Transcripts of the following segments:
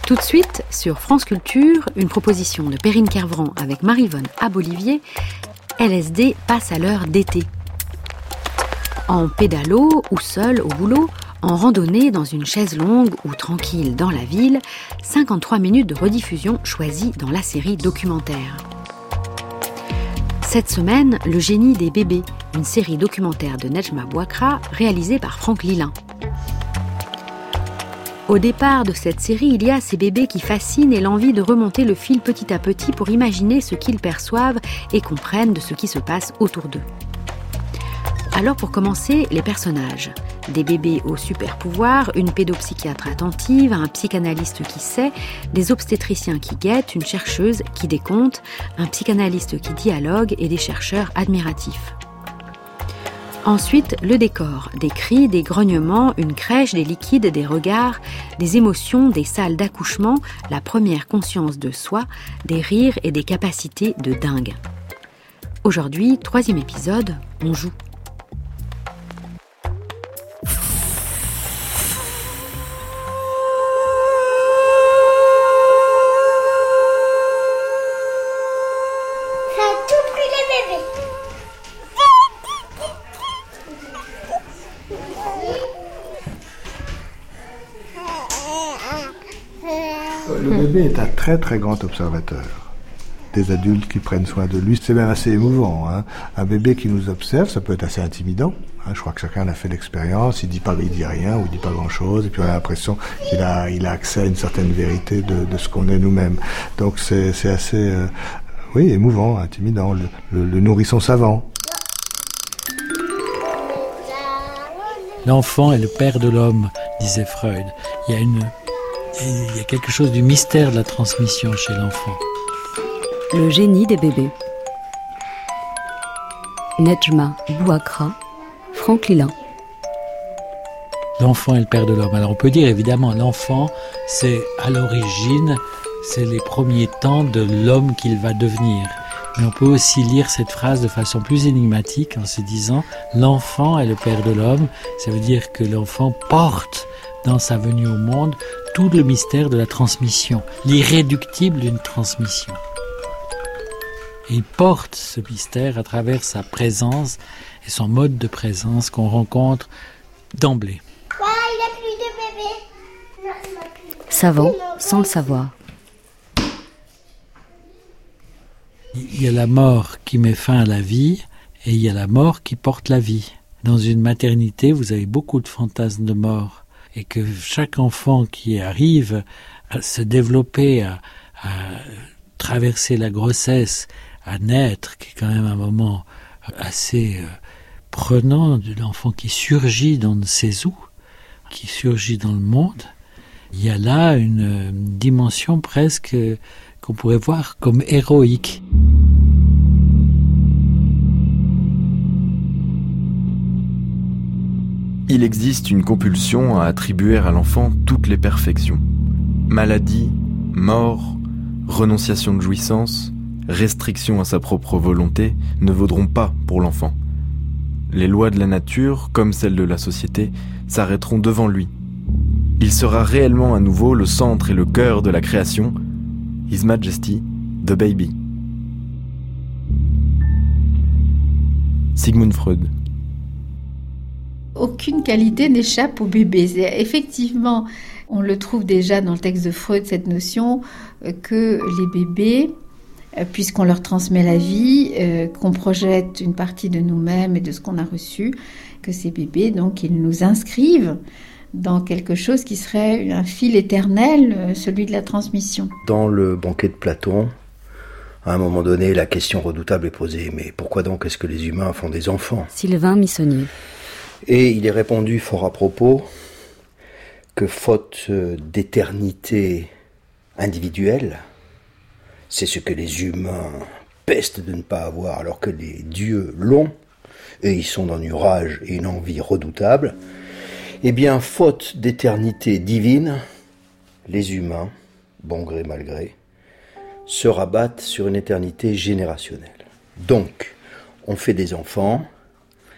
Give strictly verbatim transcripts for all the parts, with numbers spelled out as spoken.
Tout de suite, sur France Culture, une proposition de Perrine Kervran avec Maryvonne Abolivier, L S D passe à l'heure d'été. En pédalo ou seul au boulot, en randonnée dans une chaise longue ou tranquille dans la ville, cinquante-trois minutes de rediffusion choisies dans la série documentaire. Cette semaine, Le génie des bébés, une série documentaire de Nejma Bouakra réalisée par Franck Lilin. Au départ de cette série, il y a ces bébés qui fascinent et l'envie de remonter le fil petit à petit pour imaginer ce qu'ils perçoivent et comprennent de ce qui se passe autour d'eux. Alors pour commencer, les personnages. Des bébés aux super-pouvoirs, une pédopsychiatre attentive, un psychanalyste qui sait, des obstétriciens qui guettent, une chercheuse qui décompte, un psychanalyste qui dialogue et des chercheurs admiratifs. Ensuite, le décor, des cris, des grognements, une crèche, des liquides, des regards, des émotions, des salles d'accouchement, la première conscience de soi, des rires et des capacités de dingue. Aujourd'hui, troisième épisode, on joue. Le bébé est un très très grand observateur. Des adultes qui prennent soin de lui, c'est même assez émouvant. Hein. Un bébé qui nous observe, ça peut être assez intimidant. Hein. Je crois que chacun a fait l'expérience, il dit pas, il dit rien ou il dit pas grand-chose, et puis on a l'impression qu'il a, il a accès à une certaine vérité de, de ce qu'on est nous-mêmes. Donc c'est, c'est assez, euh, oui, émouvant, intimidant. Le, le, le nourrisson savant. L'enfant est le père de l'homme, disait Freud. Il y a une Il y a quelque chose du mystère de la transmission chez l'enfant. Le génie des bébés. Nejma Bouakra, Franck Lilin. L'enfant est le père de l'homme. Alors on peut dire évidemment, l'enfant, c'est à l'origine, c'est les premiers temps de l'homme qu'il va devenir. Mais on peut aussi lire cette phrase de façon plus énigmatique en se disant « L'enfant est le père de l'homme ». Ça veut dire que l'enfant porte dans sa venue au monde tout le mystère de la transmission, l'irréductible d'une transmission. Et il porte ce mystère à travers sa présence et son mode de présence qu'on rencontre d'emblée. Ouais, il a plus de bébé. Savant sans le savoir. Il y a la mort qui met fin à la vie et il y a la mort qui porte la vie. Dans une maternité, vous avez beaucoup de fantasmes de mort. Et que chaque enfant qui arrive à se développer, à, à traverser la grossesse, à naître, qui est quand même un moment assez euh, prenant de l'enfant qui surgit dans ses os, qui surgit dans le monde, il y a là une, une dimension presque euh, qu'on pourrait voir comme héroïque. Il existe une compulsion à attribuer à l'enfant toutes les perfections. Maladie, mort, renonciation de jouissance, restriction à sa propre volonté ne vaudront pas pour l'enfant. Les lois de la nature, comme celles de la société, s'arrêteront devant lui. Il sera réellement à nouveau le centre et le cœur de la création. His Majesty, the Baby. Sigmund Freud. Aucune qualité n'échappe au bébé. C'est effectivement, on le trouve déjà dans le texte de Freud, cette notion que les bébés, puisqu'on leur transmet la vie, euh, qu'on projette une partie de nous-mêmes et de ce qu'on a reçu, que ces bébés, donc, ils nous inscrivent dans quelque chose qui serait un fil éternel, celui de la transmission. Dans le banquet de Platon, à un moment donné, la question redoutable est posée, mais pourquoi donc est-ce que les humains font des enfants ? Sylvain Missonnier. Et il est répondu fort à propos que faute d'éternité individuelle, c'est ce que les humains pestent de ne pas avoir alors que les dieux l'ont, et ils sont dans une rage et une envie redoutable, eh bien, faute d'éternité divine, les humains, bon gré mal gré, se rabattent sur une éternité générationnelle. Donc, on fait des enfants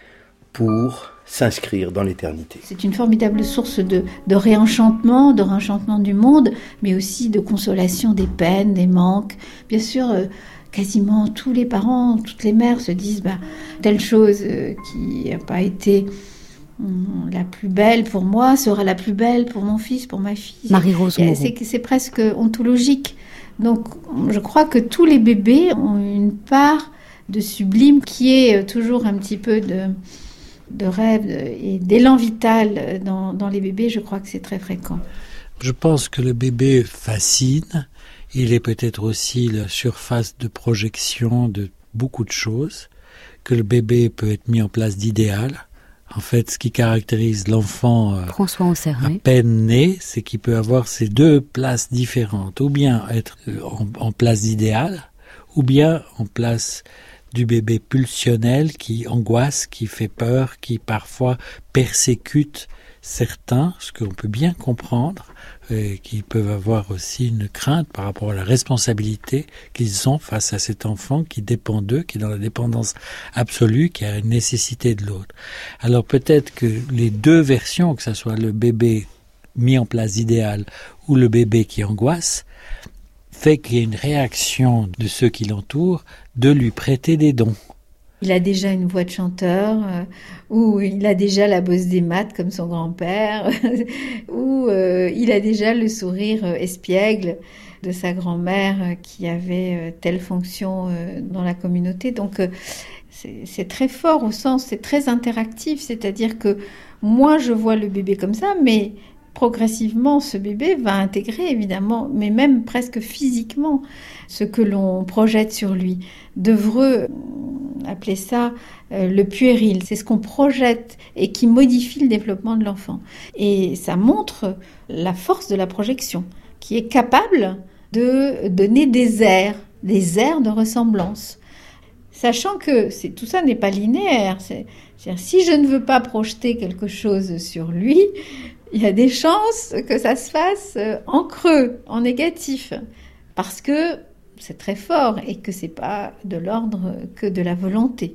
pour s'inscrire dans l'éternité. C'est une formidable source de, de réenchantement, de réenchantement du monde, mais aussi de consolation des peines, des manques. Bien sûr, euh, quasiment tous les parents, toutes les mères se disent bah, telle chose euh, qui n'a pas été hum, la plus belle pour moi sera la plus belle pour mon fils, pour ma fille. Marie-Rose Moreau. C'est, c'est presque ontologique. Donc, je crois que tous les bébés ont une part de sublime qui est toujours un petit peu de... de rêve et d'élan vital dans, dans les bébés, je crois que c'est très fréquent. Je pense que le bébé fascine. Il est peut-être aussi la surface de projection de beaucoup de choses, que le bébé peut être mis en place d'idéal. En fait, ce qui caractérise l'enfant euh, François Ansermet. à peine né, c'est qu'il peut avoir ces deux places différentes. Ou bien être en, en place d'idéal, ou bien en place du bébé pulsionnel qui angoisse, qui fait peur, qui parfois persécute certains, ce qu'on peut bien comprendre, et qui peuvent avoir aussi une crainte par rapport à la responsabilité qu'ils ont face à cet enfant qui dépend d'eux, qui est dans la dépendance absolue, qui a une nécessité de l'autre. Alors peut-être que les deux versions, que ce soit le bébé mis en place idéal ou le bébé qui angoisse, fait qu'il y a une réaction de ceux qui l'entourent de lui prêter des dons. Il a déjà une voix de chanteur, euh, ou il a déjà la bosse des maths comme son grand-père, ou euh, il a déjà le sourire euh, espiègle de sa grand-mère euh, qui avait euh, telle fonction euh, dans la communauté. Donc euh, c'est, c'est très fort au sens, c'est très interactif, c'est-à-dire que moi je vois le bébé comme ça, mais progressivement, ce bébé va intégrer évidemment, mais même presque physiquement, ce que l'on projette sur lui. Devreux appeler ça euh, le puéril. C'est ce qu'on projette et qui modifie le développement de l'enfant. Et ça montre la force de la projection, qui est capable de donner des airs, des airs de ressemblance. Sachant que c'est, tout ça n'est pas linéaire. C'est, c'est-à-dire, si je ne veux pas projeter quelque chose sur lui, il y a des chances que ça se fasse en creux, en négatif, parce que c'est très fort et que c'est pas de l'ordre que de la volonté.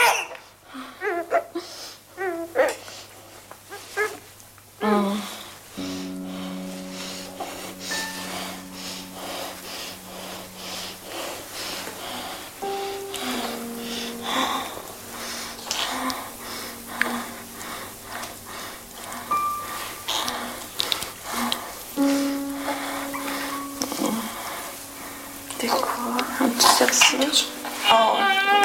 C'est quoi? Un petit cerceau? Oh.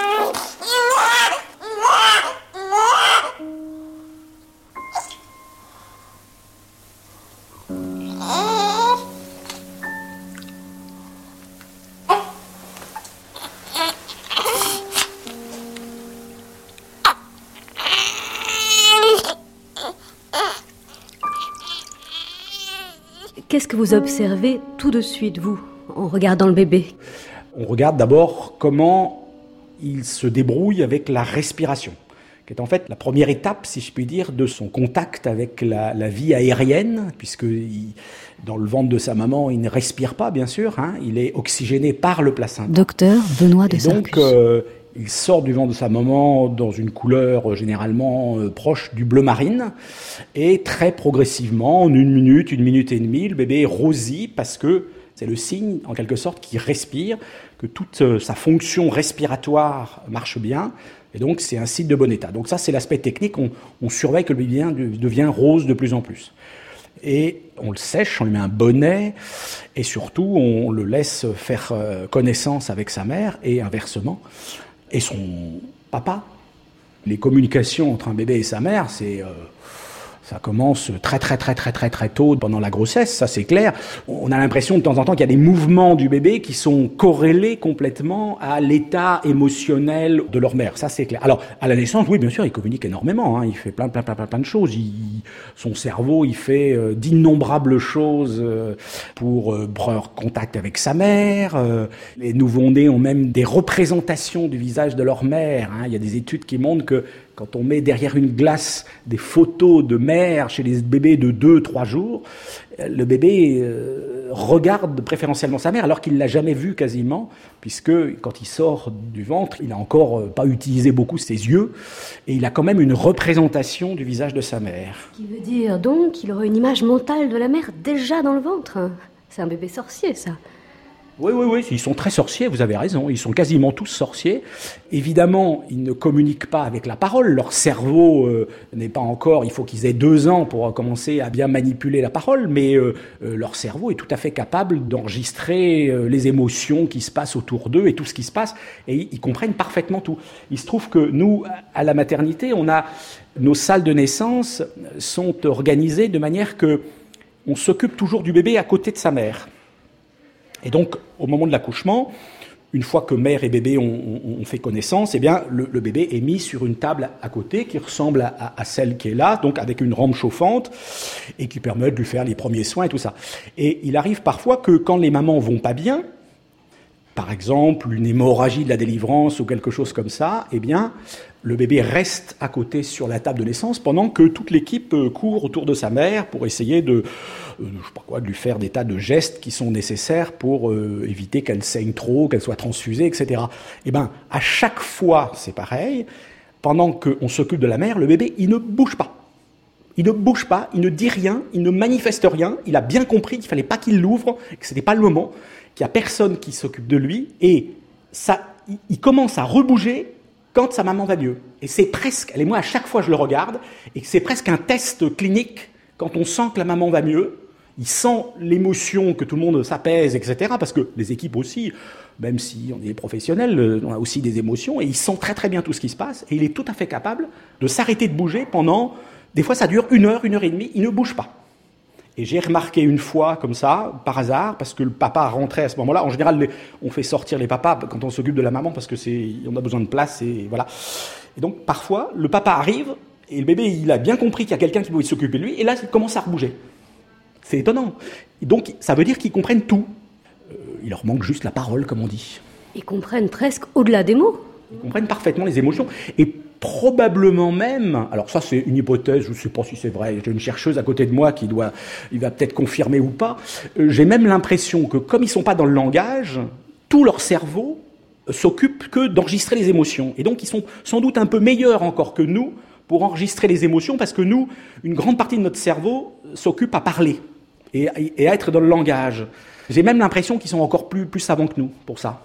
Qu'est-ce que vous observez tout de suite, vous, en regardant le bébé? On regarde d'abord comment il se débrouille avec la respiration, qui est en fait la première étape, si je puis dire, de son contact avec la, la vie aérienne, puisque il, dans le ventre de sa maman, il ne respire pas, bien sûr, hein, il est oxygéné par le placenta. Docteur Benoît de Et donc, euh, il sort du ventre de sa maman dans une couleur euh, généralement euh, proche du bleu marine, et très progressivement, en une minute, une minute et demie, le bébé rosit parce que c'est le signe, en quelque sorte, qu'il respire, que toute euh, sa fonction respiratoire marche bien, et donc c'est un signe de bon état. Donc ça, c'est l'aspect technique, on, on surveille que le bébé devient rose de plus en plus. Et on le sèche, on lui met un bonnet, et surtout, on le laisse faire euh, connaissance avec sa mère, et inversement, et son papa. Les communications entre un bébé et sa mère, c'est... Euh, Ça commence très très très très très très tôt pendant la grossesse, ça c'est clair. On a l'impression de temps en temps qu'il y a des mouvements du bébé qui sont corrélés complètement à l'état émotionnel de leur mère, ça c'est clair. Alors à la naissance, oui bien sûr, il communique énormément, hein, il fait plein plein plein plein plein de choses. Il, son cerveau, il fait euh, d'innombrables choses euh, pour euh, prendre contact avec sa mère. Euh, les nouveau-nés ont même des représentations du visage de leur mère. Hein. Il y a des études qui montrent que Quand on met derrière une glace des photos de mère chez les bébés de deux, trois jours, le bébé euh, regarde préférentiellement sa mère alors qu'il ne l'a jamais vue quasiment, puisque quand il sort du ventre, il n'a encore pas utilisé beaucoup ses yeux, et il a quand même une représentation du visage de sa mère. Ce qui veut dire donc qu'il aura une image mentale de la mère déjà dans le ventre. C'est un bébé sorcier, ça. Oui, oui, oui, ils sont très sorciers, vous avez raison, ils sont quasiment tous sorciers. Évidemment, ils ne communiquent pas avec la parole, leur cerveau euh, n'est pas encore, il faut qu'ils aient deux ans pour commencer à bien manipuler la parole, mais euh, euh, leur cerveau est tout à fait capable d'enregistrer euh, les émotions qui se passent autour d'eux et tout ce qui se passe, et ils, ils comprennent parfaitement tout. Il se trouve que nous, à la maternité, on a, nos salles de naissance sont organisées de manière que on s'occupe toujours du bébé à côté de sa mère. Et donc, au moment de l'accouchement, une fois que mère et bébé ont, ont, ont fait connaissance, eh bien, le, le bébé est mis sur une table à côté qui ressemble à, à, à celle qui est là, donc avec une rampe chauffante et qui permet de lui faire les premiers soins et tout ça. Et il arrive parfois que quand les mamans vont pas bien, par exemple une hémorragie de la délivrance ou quelque chose comme ça, eh bien, le bébé reste à côté sur la table de naissance pendant que toute l'équipe court autour de sa mère pour essayer de, euh, je sais pas quoi, de lui faire des tas de gestes qui sont nécessaires pour euh, éviter qu'elle saigne trop, qu'elle soit transfusée, et cetera. Eh bien, à chaque fois, c'est pareil. Pendant qu'on s'occupe de la mère, le bébé, il ne bouge pas. Il ne bouge pas, il ne dit rien, il ne manifeste rien. Il a bien compris qu'il ne fallait pas qu'il l'ouvre, que ce n'était pas le moment, qu'il n'y a personne qui s'occupe de lui. Et ça, il commence à rebouger quand sa maman va mieux. Et c'est presque, et moi à chaque fois je le regarde, et c'est presque un test clinique quand on sent que la maman va mieux, il sent l'émotion, que tout le monde s'apaise, et cetera. Parce que les équipes aussi, même si on est professionnels, on a aussi des émotions, et il sent très très bien tout ce qui se passe, et il est tout à fait capable de s'arrêter de bouger pendant, des fois ça dure une heure, une heure et demie, il ne bouge pas. Et j'ai remarqué une fois, comme ça, par hasard, parce que le papa rentrait à ce moment-là. En général, on fait sortir les papas quand on s'occupe de la maman, parce que c'est, on a besoin de place, et voilà. Et donc, parfois, le papa arrive, et le bébé, il a bien compris qu'il y a quelqu'un qui doit s'occuper de lui, et là, il commence à rebouger. C'est étonnant. Et donc, ça veut dire qu'ils comprennent tout. Euh, il leur manque juste la parole, comme on dit. Ils comprennent presque au-delà des mots. Ils comprennent parfaitement les émotions. Et probablement même, alors ça c'est une hypothèse, je ne sais pas si c'est vrai, j'ai une chercheuse à côté de moi qui doit, il va peut-être confirmer ou pas, euh, j'ai même l'impression que comme ils ne sont pas dans le langage, tout leur cerveau s'occupe que d'enregistrer les émotions. Et donc ils sont sans doute un peu meilleurs encore que nous pour enregistrer les émotions, parce que nous, une grande partie de notre cerveau s'occupe à parler et, et à être dans le langage. J'ai même l'impression qu'ils sont encore plus, plus savants que nous pour ça.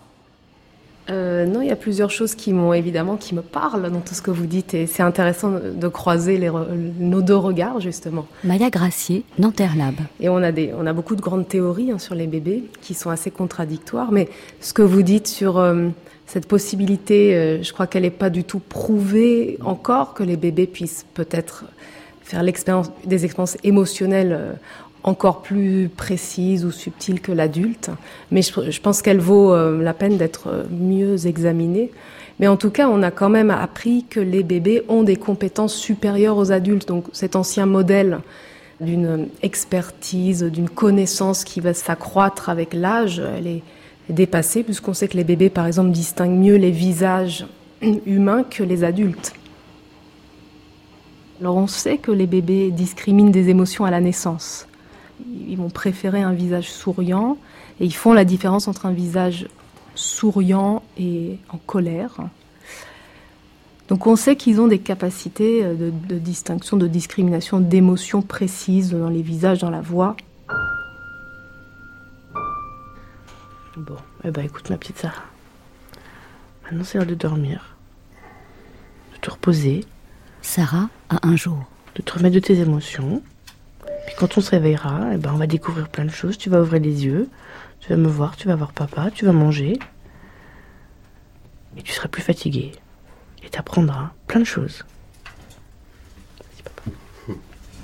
Euh, non, il y a plusieurs choses qui m'ont évidemment qui me parlent dans tout ce que vous dites, et c'est intéressant de croiser les, nos deux regards justement. Maya Gracier, Nanterre Lab. Et on a des, on a beaucoup de grandes théories hein, sur les bébés qui sont assez contradictoires, mais ce que vous dites sur euh, cette possibilité, euh, je crois qu'elle n'est pas du tout prouvée encore, que les bébés puissent peut-être faire l'expérience, des expériences émotionnelles euh, encore plus précise ou subtile que l'adulte, mais je, je pense qu'elle vaut euh, la peine d'être mieux examinée. Mais en tout cas, on a quand même appris que les bébés ont des compétences supérieures aux adultes. Donc cet ancien modèle d'une expertise, d'une connaissance qui va s'accroître avec l'âge, elle est dépassée, puisqu'on sait que les bébés, par exemple, distinguent mieux les visages humains que les adultes. Alors on sait que les bébés discriminent des émotions à la naissance. Ils vont préférer un visage souriant, et ils font la différence entre un visage souriant et en colère. Donc on sait qu'ils ont des capacités de, de distinction, de discrimination, d'émotions précises dans les visages, dans la voix. Bon, eh ben écoute ma petite Sarah, maintenant c'est l'heure de dormir, de te reposer. Sarah a un jour. De te remettre de tes émotions. Puis quand on se réveillera, eh ben on va découvrir plein de choses. Tu vas ouvrir les yeux, tu vas me voir, tu vas voir papa, tu vas manger. Et tu seras plus fatigué. Et tu apprendras plein de choses. Vas-y, papa.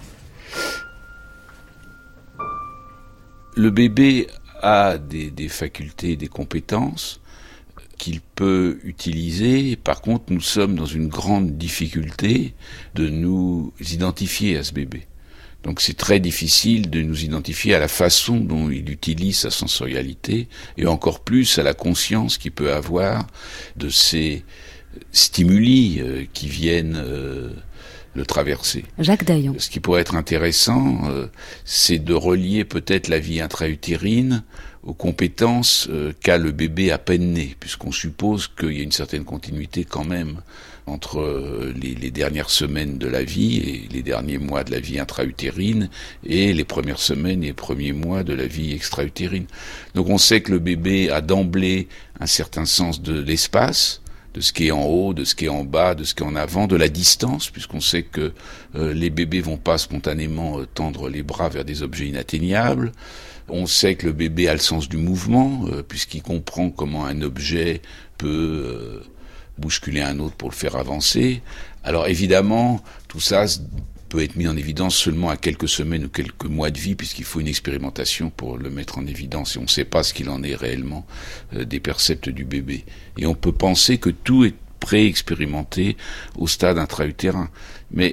Le bébé a des, des facultés, des compétences qu'il peut utiliser. Par contre, nous sommes dans une grande difficulté de nous identifier à ce bébé. Donc c'est très difficile de nous identifier à la façon dont il utilise sa sensorialité, et encore plus à la conscience qu'il peut avoir de ses stimuli euh, qui viennent euh, le traverser. Jacques Dayan. Ce qui pourrait être intéressant, euh, c'est de relier peut-être la vie intra-utérine aux compétences euh, qu'a le bébé à peine né, puisqu'on suppose qu'il y a une certaine continuité quand même entre euh, les, les dernières semaines de la vie et les derniers mois de la vie intra-utérine et les premières semaines et les premiers mois de la vie extra-utérine. Donc on sait que le bébé a d'emblée un certain sens de l'espace, de ce qui est en haut, de ce qui est en bas, de ce qui est en avant, de la distance, puisqu'on sait que euh, les bébés vont pas spontanément euh, tendre les bras vers des objets inatteignables. On sait que le bébé a le sens du mouvement, euh, puisqu'il comprend comment un objet peut euh, bousculer un autre pour le faire avancer. Alors évidemment, tout ça peut être mis en évidence seulement à quelques semaines ou quelques mois de vie, puisqu'il faut une expérimentation pour le mettre en évidence, et on ne sait pas ce qu'il en est réellement euh, des percepts du bébé. Et on peut penser que tout est pré-expérimenté au stade intra-utérin. Mais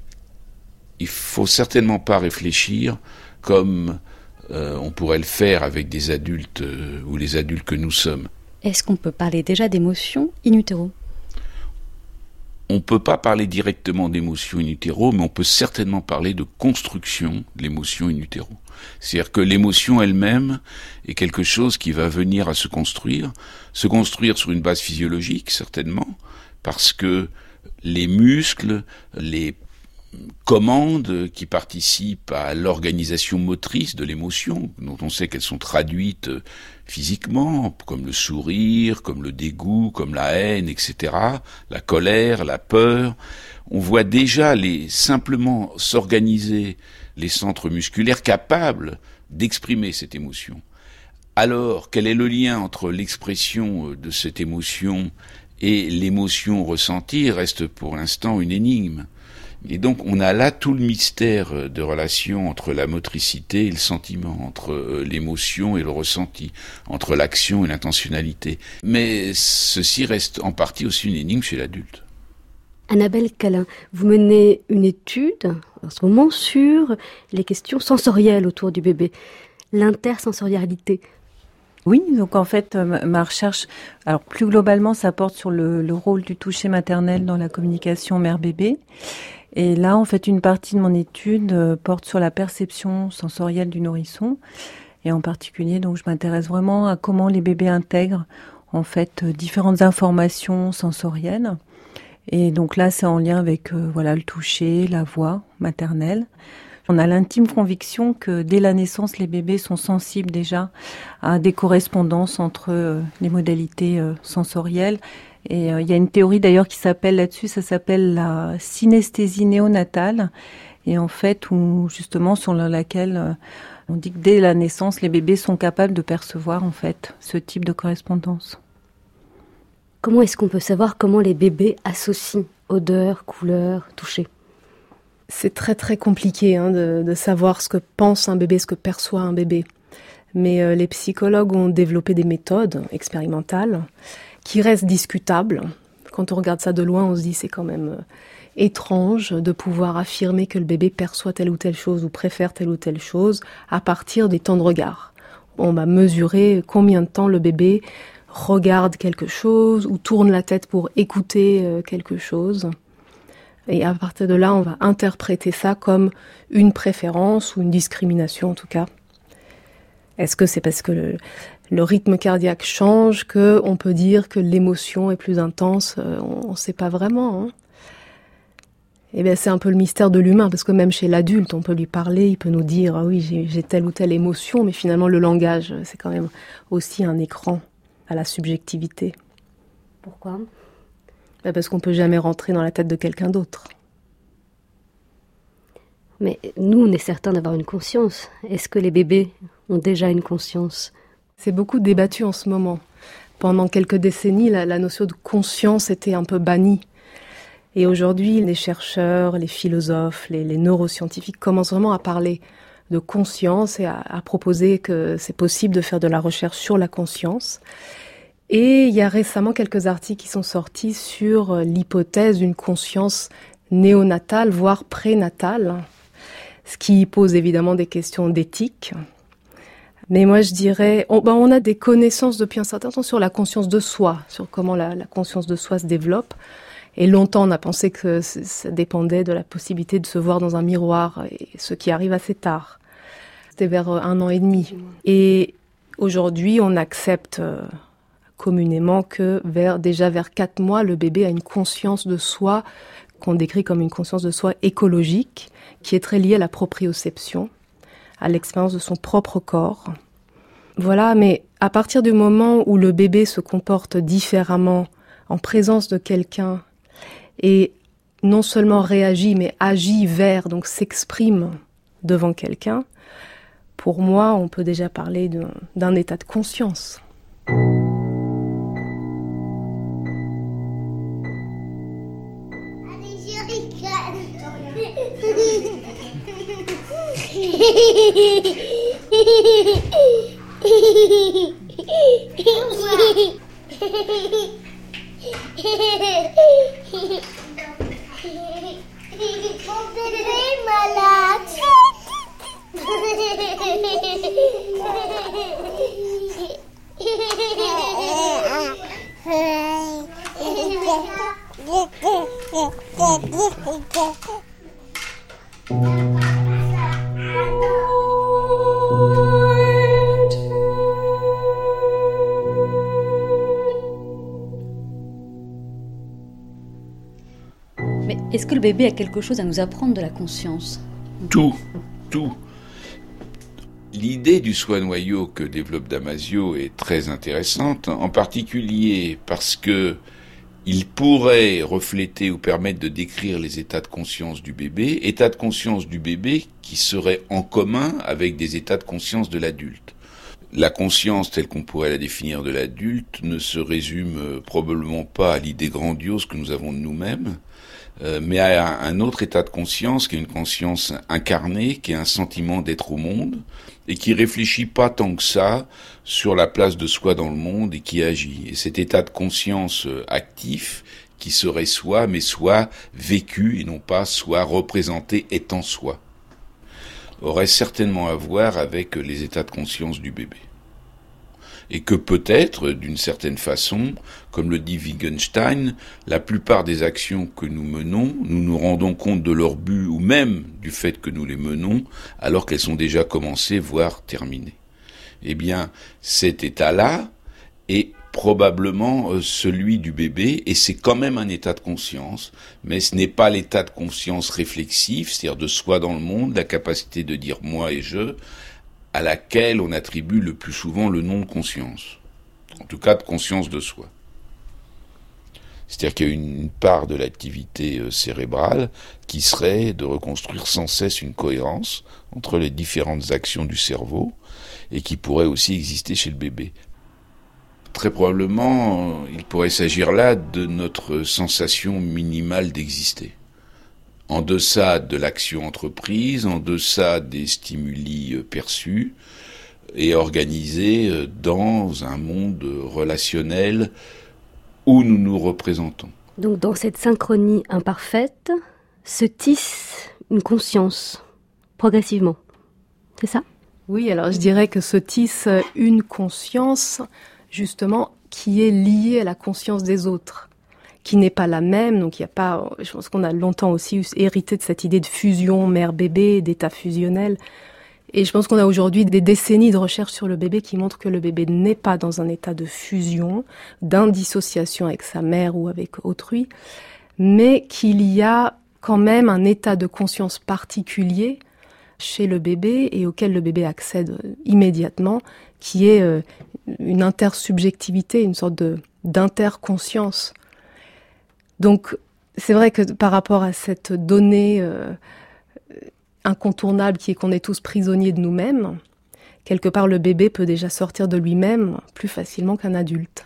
il faut certainement pas réfléchir comme euh, on pourrait le faire avec des adultes euh, ou les adultes que nous sommes. Est-ce qu'on peut parler déjà d'émotions in utero ? On ne peut pas parler directement d'émotion in utero, mais on peut certainement parler de construction de l'émotion in utero. C'est-à-dire que l'émotion elle-même est quelque chose qui va venir à se construire, se construire sur une base physiologique, certainement, parce que les muscles, les commandes qui participent à l'organisation motrice de l'émotion, dont on sait qu'elles sont traduites physiquement, comme le sourire, comme le dégoût, comme la haine, et cetera, la colère, la peur. On voit déjà les, simplement s'organiser les centres musculaires capables d'exprimer cette émotion. Alors, quel est le lien entre l'expression de cette émotion et l'émotion ressentie reste pour l'instant une énigme. Et donc on a là tout le mystère de relation entre la motricité et le sentiment, entre l'émotion et le ressenti, entre l'action et l'intentionnalité. Mais ceci reste en partie aussi une énigme chez l'adulte. Annabelle Calin, vous menez une étude en ce moment sur les questions sensorielles autour du bébé, l'intersensorialité. Oui, donc en fait, ma recherche, alors plus globalement, ça porte sur le, le rôle du toucher maternel dans la communication mère-bébé. Et là, en fait, une partie de mon étude euh, porte sur la perception sensorielle du nourrisson. Et en particulier, donc, je m'intéresse vraiment à comment les bébés intègrent, en fait, euh, différentes informations sensorielles. Et donc là, c'est en lien avec, euh, voilà, le toucher, la voix maternelle. On a l'intime conviction que dès la naissance, les bébés sont sensibles déjà à des correspondances entre euh, les modalités euh, sensorielles. Et il euh, y a une théorie d'ailleurs qui s'appelle là-dessus, ça s'appelle la synesthésie néonatale. Et en fait, où, justement, sur laquelle euh, on dit que dès la naissance, les bébés sont capables de percevoir en fait ce type de correspondance. Comment est-ce qu'on peut savoir comment les bébés associent odeur, couleur, toucher ? C'est très très compliqué hein, de, de savoir ce que pense un bébé, ce que perçoit un bébé. Mais euh, les psychologues ont développé des méthodes expérimentales qui restent discutables. Quand on regarde ça de loin, on se dit c'est quand même euh, étrange de pouvoir affirmer que le bébé perçoit telle ou telle chose ou préfère telle ou telle chose à partir des temps de regard. On va mesurer combien de temps le bébé regarde quelque chose ou tourne la tête pour écouter euh, quelque chose. Et à partir de là, on va interpréter ça comme une préférence ou une discrimination en tout cas. Est-ce que c'est parce que le, le rythme cardiaque change qu'on peut dire que l'émotion est plus intense ? On ne sait pas vraiment. Hein. Et bien, c'est un peu le mystère de l'humain, parce que même chez l'adulte, on peut lui parler, il peut nous dire ah oui, j'ai, j'ai telle ou telle émotion, mais finalement, le langage, c'est quand même aussi un écran à la subjectivité. Pourquoi ? Ben parce qu'on ne peut jamais rentrer dans la tête de quelqu'un d'autre. Mais nous, on est certains d'avoir une conscience. Est-ce que les bébés ont déjà une conscience ? C'est beaucoup débattu en ce moment. Pendant quelques décennies, la, la notion de conscience était un peu bannie. Et aujourd'hui, les chercheurs, les philosophes, les, les neuroscientifiques commencent vraiment à parler de conscience et à, à proposer que c'est possible de faire de la recherche sur la conscience. Et il y a récemment quelques articles qui sont sortis sur l'hypothèse d'une conscience néonatale, voire prénatale, ce qui pose évidemment des questions d'éthique. Mais moi, je dirais, on, ben, on a des connaissances depuis un certain temps sur la conscience de soi, sur comment la, la conscience de soi se développe. Et longtemps, on a pensé que ça dépendait de la possibilité de se voir dans un miroir, et ce qui arrive assez tard. C'était vers un an et demi. Et aujourd'hui, on accepte euh, communément que vers, déjà vers quatre mois, le bébé a une conscience de soi qu'on décrit comme une conscience de soi écologique, qui est très liée à la proprioception, à l'expérience de son propre corps. Voilà, mais à partir du moment où le bébé se comporte différemment en présence de quelqu'un et non seulement réagit, mais agit vers, donc s'exprime devant quelqu'un, pour moi, on peut déjà parler d'un, d'un état de conscience. Mon bébé est malade. Mais est-ce que le bébé a quelque chose à nous apprendre de la conscience ? Tout, tout. L'idée du soi-noyau que développe Damasio est très intéressante, en particulier parce que il pourrait refléter ou permettre de décrire les états de conscience du bébé, états de conscience du bébé qui seraient en commun avec des états de conscience de l'adulte. La conscience telle qu'on pourrait la définir de l'adulte ne se résume probablement pas à l'idée grandiose que nous avons de nous-mêmes, euh, mais à un autre état de conscience qui est une conscience incarnée, qui est un sentiment d'être au monde, et qui réfléchit pas tant que ça sur la place de soi dans le monde et qui agit. Et cet état de conscience actif, qui serait soi, mais soit vécu et non pas soit représenté étant soi, aurait certainement à voir avec les états de conscience du bébé. Et que peut-être, d'une certaine façon, comme le dit Wittgenstein, la plupart des actions que nous menons, nous nous rendons compte de leur but ou même du fait que nous les menons, alors qu'elles sont déjà commencées, voire terminées. Eh bien, cet état-là est probablement celui du bébé, et c'est quand même un état de conscience, mais ce n'est pas l'état de conscience réflexif, c'est-à-dire de soi dans le monde, la capacité de dire moi et je, à laquelle on attribue le plus souvent le nom de conscience, en tout cas de conscience de soi. C'est-à-dire qu'il y a une part de l'activité cérébrale qui serait de reconstruire sans cesse une cohérence entre les différentes actions du cerveau et qui pourrait aussi exister chez le bébé. Très probablement, il pourrait s'agir là de notre sensation minimale d'exister. En deçà de l'action entreprise, en deçà des stimuli perçus, et organisés dans un monde relationnel où nous nous représentons. Donc dans cette synchronie imparfaite, se tisse une conscience, progressivement. C'est ça ? Oui, alors je dirais que se tisse une conscience, justement, qui est liée à la conscience des autres, qui n'est pas la même. Donc il y a pas, je pense qu'on a longtemps aussi hérité de cette idée de fusion mère-bébé, d'état fusionnel. Et je pense qu'on a aujourd'hui des décennies de recherche sur le bébé qui montrent que le bébé n'est pas dans un état de fusion, d'indissociation avec sa mère ou avec autrui, mais qu'il y a quand même un état de conscience particulier chez le bébé et auquel le bébé accède immédiatement, qui est une intersubjectivité, une sorte de, d'interconscience. Donc, c'est vrai que par rapport à cette donnée euh, incontournable qui est qu'on est tous prisonniers de nous-mêmes, quelque part le bébé peut déjà sortir de lui-même plus facilement qu'un adulte.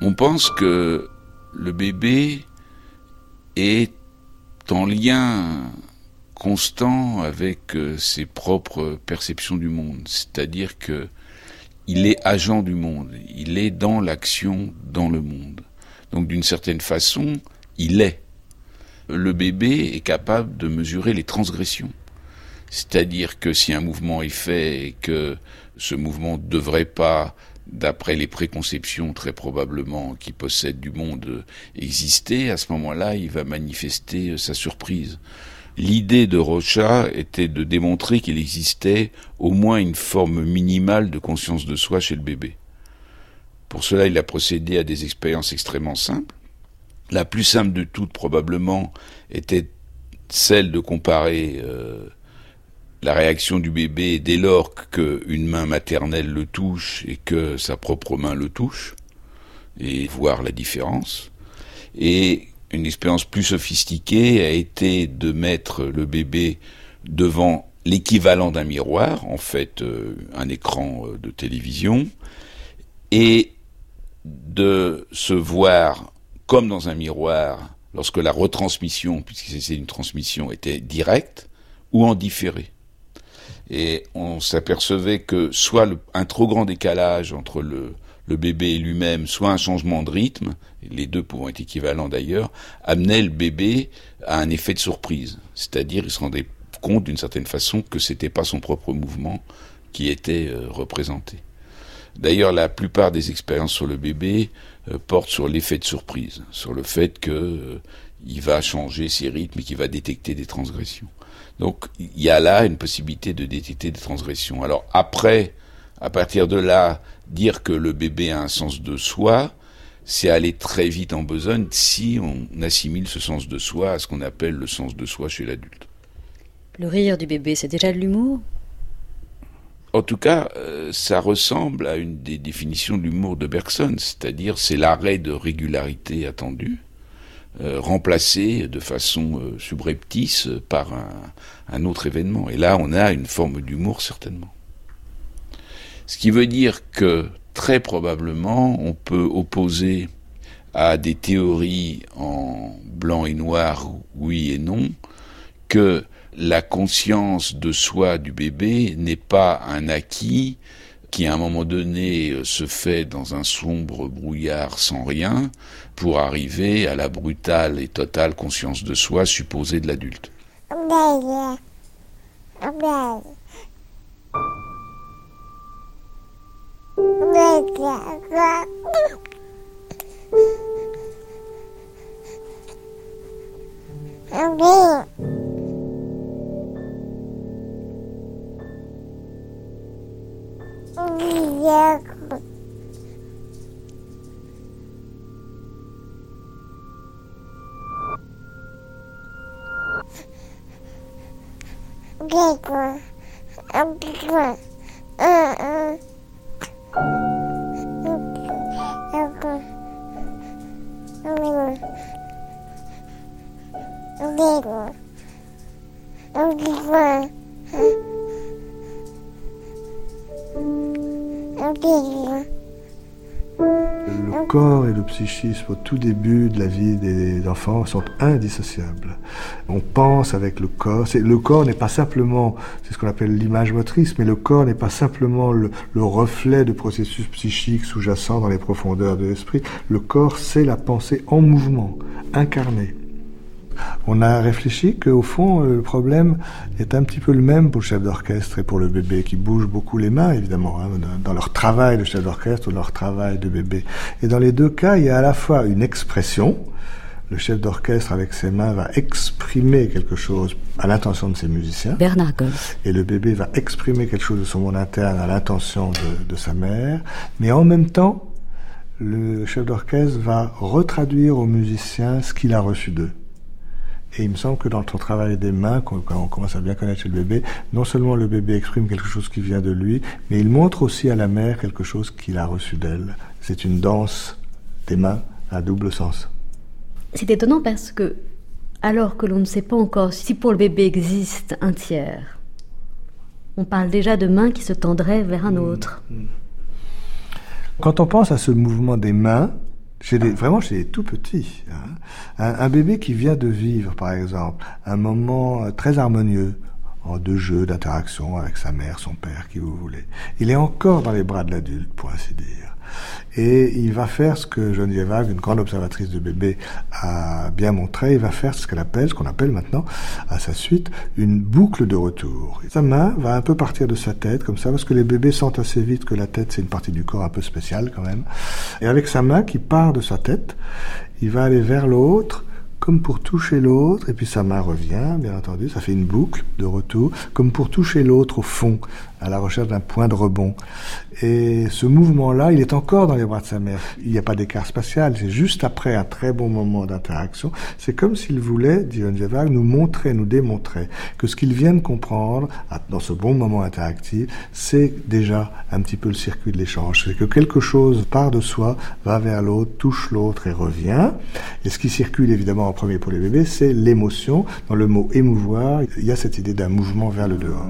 On pense que le bébé est en lien constant avec ses propres perceptions du monde, c'est-à-dire que il est agent du monde, il est dans l'action, dans le monde. Donc d'une certaine façon, il est. Le bébé est capable de mesurer les transgressions. C'est-à-dire que si un mouvement est fait et que ce mouvement ne devrait pas, d'après les préconceptions très probablement qu'il possède du monde, exister, à ce moment-là, il va manifester sa surprise. L'idée de Rocha était de démontrer qu'il existait au moins une forme minimale de conscience de soi chez le bébé. Pour cela, il a procédé à des expériences extrêmement simples. La plus simple de toutes, probablement, était celle de comparer euh, la réaction du bébé dès lors qu'une main maternelle le touche et que sa propre main le touche, et voir la différence. Et une expérience plus sophistiquée a été de mettre le bébé devant l'équivalent d'un miroir, en fait euh, un écran euh, de télévision, et de se voir comme dans un miroir lorsque la retransmission, puisque c'est une transmission, était directe ou en différé. Et on s'apercevait que soit le, un trop grand décalage entre le, le bébé et lui-même, soit un changement de rythme, les deux pouvant être équivalents d'ailleurs, amenait le bébé à un effet de surprise. C'est-à-dire, il se rendait compte d'une certaine façon que c'était pas son propre mouvement qui était euh, représenté. D'ailleurs, la plupart des expériences sur le bébé euh, portent sur l'effet de surprise, sur le fait que euh, il va changer ses rythmes et qu'il va détecter des transgressions. Donc, il y a là une possibilité de détecter des transgressions. Alors après, à partir de là, dire que le bébé a un sens de soi, c'est aller très vite en besogne si on assimile ce sens de soi à ce qu'on appelle le sens de soi chez l'adulte. Le rire du bébé, c'est déjà de l'humour ? En tout cas, euh, ça ressemble à une des définitions de l'humour de Bergson, c'est-à-dire c'est l'arrêt de régularité attendue, euh, remplacé de façon euh, subreptice par un, un autre événement. Et là, on a une forme d'humour, certainement. Ce qui veut dire que, très probablement, on peut opposer à des théories en blanc et noir, oui et non, que la conscience de soi du bébé n'est pas un acquis qui à un moment donné se fait dans un sombre brouillard sans rien pour arriver à la brutale et totale conscience de soi supposée de l'adulte. Le corps et le psychisme au tout début de la vie des enfants sont indissociables. On pense avec le corps. C'est, le corps n'est pas simplement, c'est ce qu'on appelle l'image motrice, mais le corps n'est pas simplement le, le reflet de processus psychiques sous-jacents dans les profondeurs de l'esprit. Le corps, c'est la pensée en mouvement, incarnée. On a réfléchi qu'au fond, le problème est un petit peu le même pour le chef d'orchestre et pour le bébé, qui bouge beaucoup les mains, évidemment, hein, dans leur travail de chef d'orchestre ou dans leur travail de bébé. Et dans les deux cas, il y a à la fois une expression. Le chef d'orchestre, avec ses mains, va exprimer quelque chose à l'intention de ses musiciens. Bernard Goltz. Et le bébé va exprimer quelque chose de son monde interne à l'intention de, de sa mère. Mais en même temps, le chef d'orchestre va retraduire aux musiciens ce qu'il a reçu d'eux. Et il me semble que dans ton travail des mains, quand on commence à bien connaître chez le bébé, non seulement le bébé exprime quelque chose qui vient de lui, mais il montre aussi à la mère quelque chose qu'il a reçu d'elle. C'est une danse des mains à double sens. C'est étonnant parce que, alors que l'on ne sait pas encore si pour le bébé existe un tiers, on parle déjà de mains qui se tendraient vers un autre. Quand on pense à ce mouvement des mains, Chez des, vraiment chez les tout petits. Hein. Un, un bébé qui vient de vivre, par exemple, un moment très harmonieux, de jeu, d'interaction avec sa mère, son père, qui vous voulez. Il est encore dans les bras de l'adulte, pour ainsi dire. Et il va faire ce que Geneviève Hague, une grande observatrice de bébés, a bien montré. Il va faire ce qu'elle appelle, ce qu'on appelle maintenant, à sa suite, une boucle de retour. Sa main va un peu partir de sa tête, comme ça, parce que les bébés sentent assez vite que la tête, c'est une partie du corps un peu spéciale, quand même. Et avec sa main qui part de sa tête, il va aller vers l'autre, comme pour toucher l'autre, et puis sa main revient, bien entendu, ça fait une boucle de retour, comme pour toucher l'autre au fond, à la recherche d'un point de rebond. Et ce mouvement-là, il est encore dans les bras de sa mère. Il n'y a pas d'écart spatial, c'est juste après un très bon moment d'interaction. C'est comme s'il voulait, dit Geneviève Hague, nous montrer, nous démontrer que ce qu'il vient de comprendre, dans ce bon moment interactif, c'est déjà un petit peu le circuit de l'échange. C'est que quelque chose part de soi, va vers l'autre, touche l'autre et revient. Et ce qui circule évidemment en premier pour les bébés, c'est l'émotion. Dans le mot émouvoir, il y a cette idée d'un mouvement vers le dehors.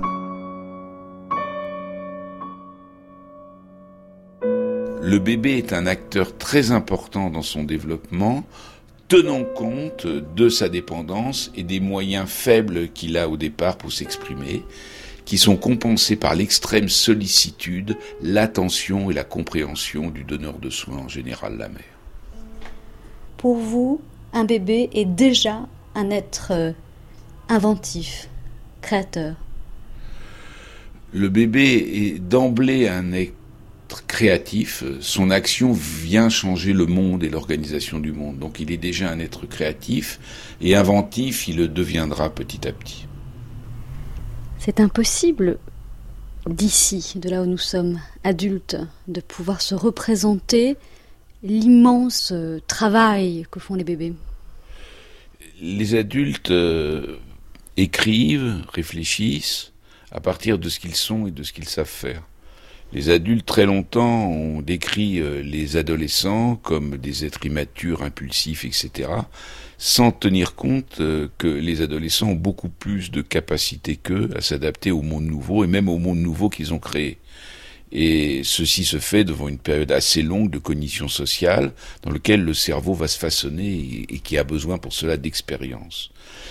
Le bébé est un acteur très important dans son développement, tenant compte de sa dépendance et des moyens faibles qu'il a au départ pour s'exprimer, qui sont compensés par l'extrême sollicitude, l'attention et la compréhension du donneur de soins, en général la mère. Pour vous, un bébé est déjà un être inventif, créateur. Le bébé est d'emblée un être créatif, son action vient changer le monde et l'organisation du monde. Donc il est déjà un être créatif et inventif, il le deviendra petit à petit. C'est impossible, d'ici, de là où nous sommes adultes, de pouvoir se représenter l'immense travail que font les bébés. Les adultes euh, écrivent, réfléchissent à partir de ce qu'ils sont et de ce qu'ils savent faire. Les adultes, très longtemps, ont décrit euh, les adolescents comme des êtres immatures, impulsifs, et cetera, sans tenir compte euh, que les adolescents ont beaucoup plus de capacité qu'eux à s'adapter au monde nouveau, et même au monde nouveau qu'ils ont créé. Et ceci se fait devant une période assez longue de cognition sociale, dans laquelle le cerveau va se façonner et, et qui a besoin pour cela d'expérience.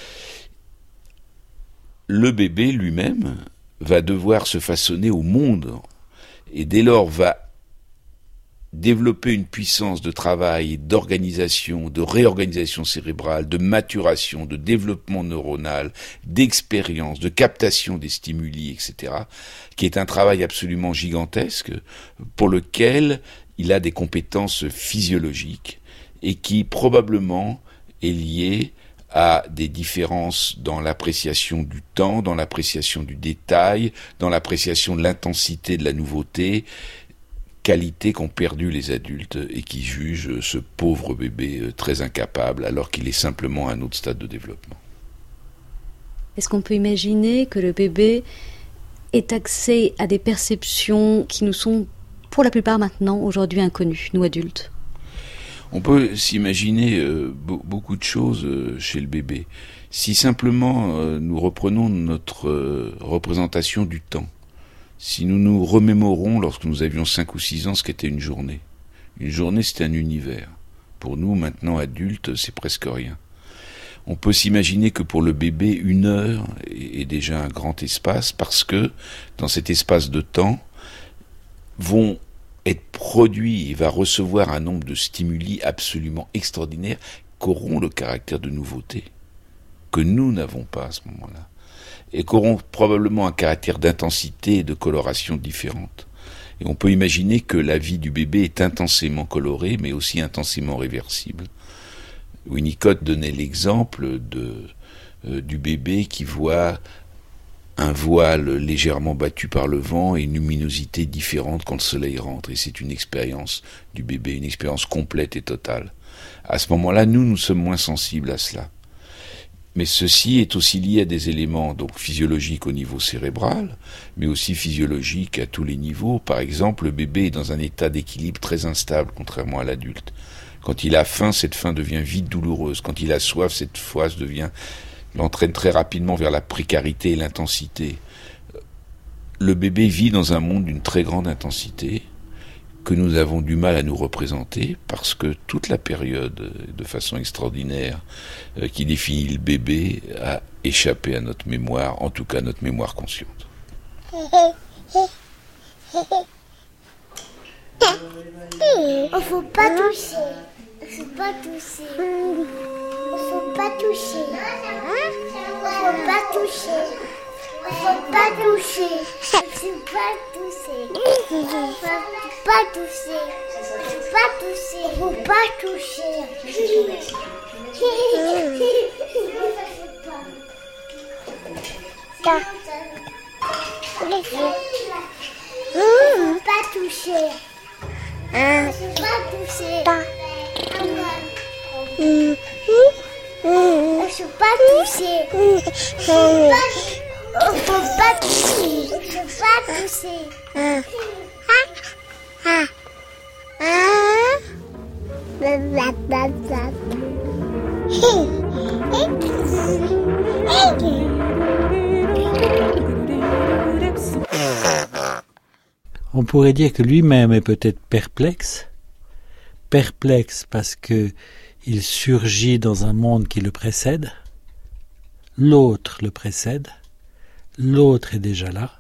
Le bébé lui-même va devoir se façonner au monde, et dès lors va développer une puissance de travail, d'organisation, de réorganisation cérébrale, de maturation, de développement neuronal, d'expérience, de captation des stimuli, et cetera, qui est un travail absolument gigantesque pour lequel il a des compétences physiologiques et qui probablement est lié à des différences dans l'appréciation du temps, dans l'appréciation du détail, dans l'appréciation de l'intensité de la nouveauté, qualités qu'ont perdu les adultes et qui jugent ce pauvre bébé très incapable alors qu'il est simplement à un autre stade de développement. Est-ce qu'on peut imaginer que le bébé ait accès à des perceptions qui nous sont pour la plupart maintenant aujourd'hui inconnues, nous adultes ? On peut s'imaginer euh, be- beaucoup de choses euh, chez le bébé. Si simplement euh, nous reprenons notre euh, représentation du temps, si nous nous remémorons lorsque nous avions cinq ou six ans ce qu'était une journée. Une journée, c'était un univers. Pour nous, maintenant adultes, c'est presque rien. On peut s'imaginer que pour le bébé, une heure est, est déjà un grand espace parce que dans cet espace de temps vont être produit, il va recevoir un nombre de stimuli absolument extraordinaires qu'auront le caractère de nouveauté, que nous n'avons pas à ce moment-là, et qu'auront probablement un caractère d'intensité et de coloration différente. Et on peut imaginer que la vie du bébé est intensément colorée, mais aussi intensément réversible. Winnicott donnait l'exemple de, euh, du bébé qui voit un voile légèrement battu par le vent et une luminosité différente quand le soleil rentre. Et c'est une expérience du bébé, une expérience complète et totale. À ce moment-là, nous, nous sommes moins sensibles à cela. Mais ceci est aussi lié à des éléments donc physiologiques au niveau cérébral, mais aussi physiologiques à tous les niveaux. Par exemple, le bébé est dans un état d'équilibre très instable, contrairement à l'adulte. Quand il a faim, cette faim devient vite douloureuse. Quand il a soif, cette soif devient... l'entraîne très rapidement vers la précarité et l'intensité. Le bébé vit dans un monde d'une très grande intensité que nous avons du mal à nous représenter parce que toute la période, de façon extraordinaire, euh, qui définit le bébé a échappé à notre mémoire, en tout cas notre mémoire consciente. On faut pas toucher. Faut pas toucher. Faut pas toucher. Hein? Faut pas toucher. Faut pas toucher. Faut pas toucher. Faut pas toucher. Faut pas toucher. Faut pas toucher. Ça. Faut pas toucher. Hein? Faut pas toucher. Ça. Hum, hum, hum. Je peux pas toucher. Je peux pas, je peux pas toucher. Je peux pas toucher. Ah, ah, ah. Blablabla. On pourrait dire que lui-même est peut-être perplexe, perplexe parce que il surgit dans un monde qui le précède, l'autre le précède, l'autre est déjà là.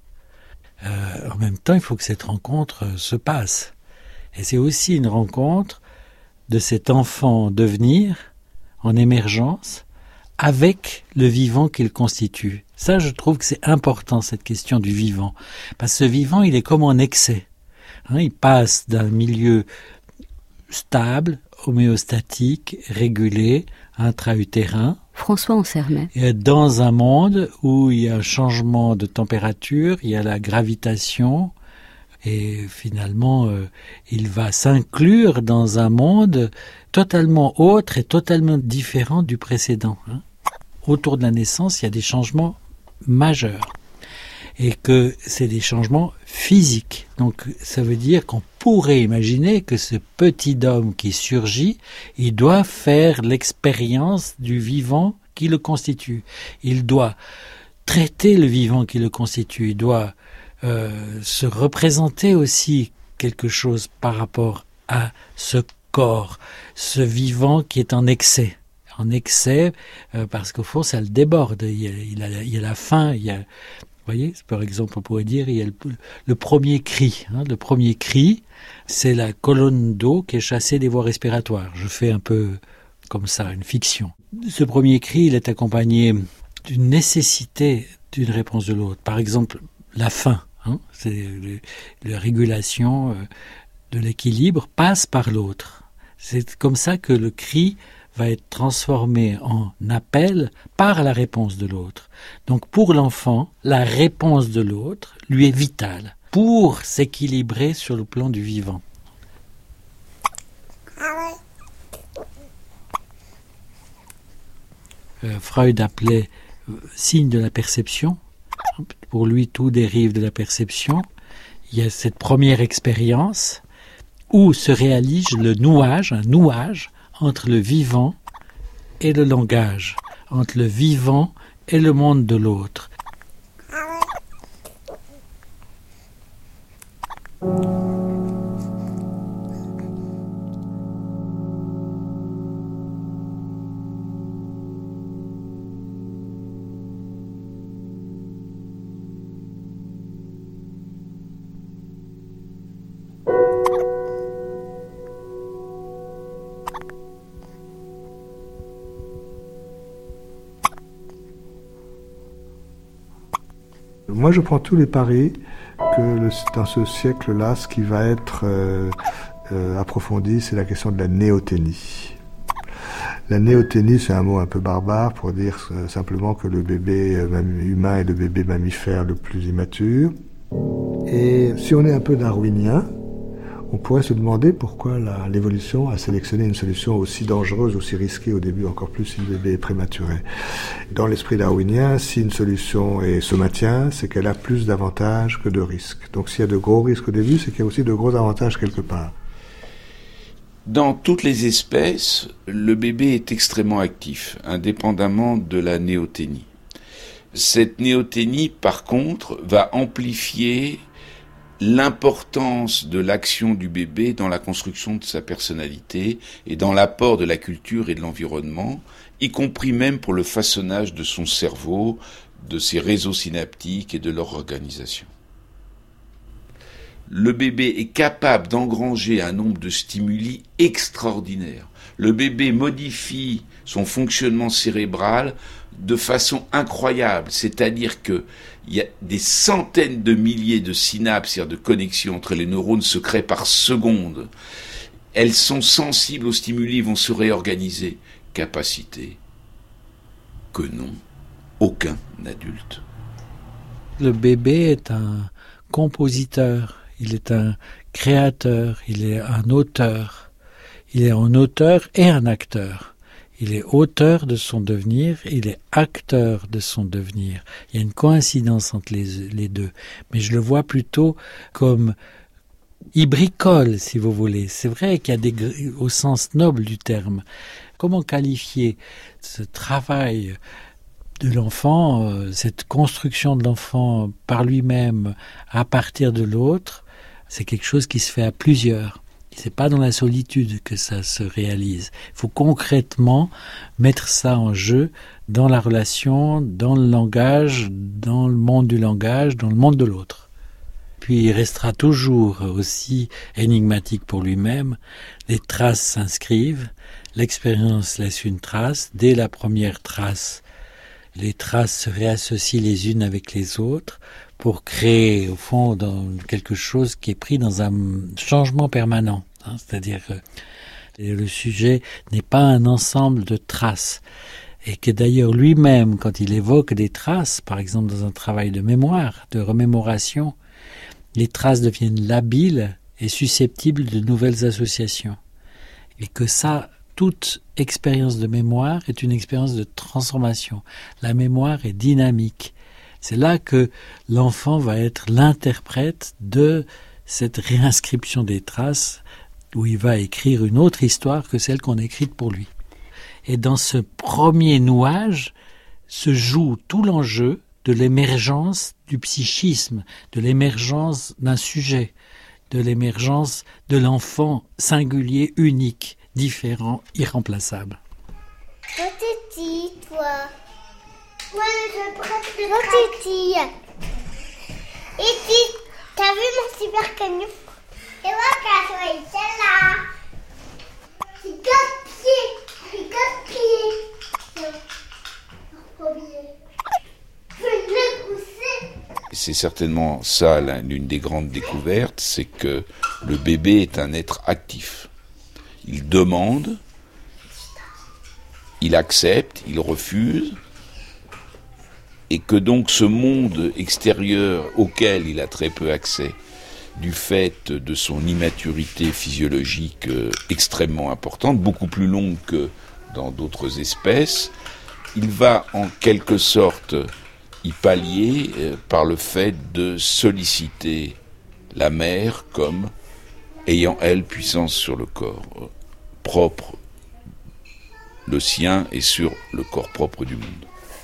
Euh, en même temps, il faut que cette rencontre se passe. Et c'est aussi une rencontre de cet enfant en devenir, en émergence, avec le vivant qu'il constitue. Ça, je trouve que c'est important, cette question du vivant. Parce que ce vivant, il est comme en excès. Hein, il passe d'un milieu stable, homéostatique, régulé, intra-utérin. François Ansermet. Dans un monde où il y a un changement de température, il y a la gravitation, et finalement, euh, il va s'inclure dans un monde totalement autre et totalement différent du précédent. Hein. Autour de la naissance, il y a des changements majeurs. Et que c'est des changements physiques. Donc ça veut dire qu'on pourrait imaginer que ce petit homme qui surgit, il doit faire l'expérience du vivant qui le constitue. Il doit traiter le vivant qui le constitue. Il doit euh, se représenter aussi quelque chose par rapport à ce corps, ce vivant qui est en excès. En excès, euh, parce qu'au fond, ça le déborde. Il y a, il a, il y a la faim, il y a... Vous voyez, par exemple, on pourrait dire, il y a le, le premier cri. Hein, le premier cri, c'est la colonne d'eau qui est chassée des voies respiratoires. Je fais un peu comme ça, une fiction. Ce premier cri, il est accompagné d'une nécessité d'une réponse de l'autre. Par exemple, la faim. Hein, c'est le, la régulation euh, de l'équilibre passe par l'autre. C'est comme ça que le cri va être transformé en appel par la réponse de l'autre. Donc pour l'enfant, la réponse de l'autre lui est vitale pour s'équilibrer sur le plan du vivant. Euh, Freud appelait euh, signe de la perception. Pour lui, tout dérive de la perception. Il y a cette première expérience où se réalise le nouage, un nouage, entre le vivant et le langage, entre le vivant et le monde de l'autre. Moi, je prends tous les paris que le, dans ce siècle-là, ce qui va être euh, euh, approfondi, c'est la question de la néoténie. La néoténie, c'est un mot un peu barbare pour dire euh, simplement que le bébé humain est le bébé mammifère le plus immature. Et si on est un peu darwinien, on pourrait se demander pourquoi la, l'évolution a sélectionné une solution aussi dangereuse, aussi risquée au début, encore plus si le bébé est prématuré. Dans l'esprit darwinien, si une solution est, se maintient, c'est qu'elle a plus d'avantages que de risques. Donc s'il y a de gros risques au début, c'est qu'il y a aussi de gros avantages quelque part. Dans toutes les espèces, le bébé est extrêmement actif, indépendamment de la néoténie. Cette néoténie, par contre, va amplifier l'importance de l'action du bébé dans la construction de sa personnalité et dans l'apport de la culture et de l'environnement, y compris même pour le façonnage de son cerveau, de ses réseaux synaptiques et de leur organisation. Le bébé est capable d'engranger un nombre de stimuli extraordinaires. Le bébé modifie son fonctionnement cérébral de façon incroyable, c'est-à-dire que il y a des centaines de milliers de synapses, c'est-à-dire de connexions entre les neurones se créent par seconde. Elles sont sensibles aux stimuli, vont se réorganiser. Capacité que non, aucun adulte. Le bébé est un compositeur, il est un créateur, il est un auteur. Il est un auteur et un acteur. Il est auteur de son devenir, il est acteur de son devenir. Il y a une coïncidence entre les, les deux. Mais je le vois plutôt comme il bricole, si vous voulez. C'est vrai qu'il y a des, au sens noble du terme. Comment qualifier ce travail de l'enfant, euh, cette construction de l'enfant par lui-même à partir de l'autre? C'est quelque chose qui se fait à plusieurs. C'est pas dans la solitude que ça se réalise. Il faut concrètement mettre ça en jeu dans la relation, dans le langage, dans le monde du langage, dans le monde de l'autre. Puis il restera toujours aussi énigmatique pour lui-même. Les traces s'inscrivent, l'expérience laisse une trace. Dès la première trace, les traces se réassocient les unes avec les autres pour créer, au fond, dans quelque chose qui est pris dans un changement permanent. Hein, c'est-à-dire que le sujet n'est pas un ensemble de traces. Et que d'ailleurs lui-même, quand il évoque des traces, par exemple dans un travail de mémoire, de remémoration, les traces deviennent labiles et susceptibles de nouvelles associations. Et que ça, toute expérience de mémoire est une expérience de transformation. La mémoire est dynamique. C'est là que l'enfant va être l'interprète de cette réinscription des traces où il va écrire une autre histoire que celle qu'on a écrite pour lui. Et dans ce premier nouage se joue tout l'enjeu de l'émergence du psychisme, de l'émergence d'un sujet, de l'émergence de l'enfant singulier, unique, différent, irremplaçable. Quand t'es petit, toi. Moi, je prête le Quand t'es petit. Et puis, t'as vu mon super camion? Et moi, quand je vois celle-là. C'est quatre pieds. C'est quatre pieds. Non, oublié. Je vais le pousser. C'est certainement ça l'une des grandes découvertes, c'est que le bébé est un être actif. Il demande, il accepte, il refuse, et que donc ce monde extérieur auquel il a très peu accès, du fait de son immaturité physiologique extrêmement importante, beaucoup plus longue que dans d'autres espèces, il va en quelque sorte y pallier par le fait de solliciter la mère comme ayant, elle, puissance sur le corps propre, le sien, et sur le corps propre du monde.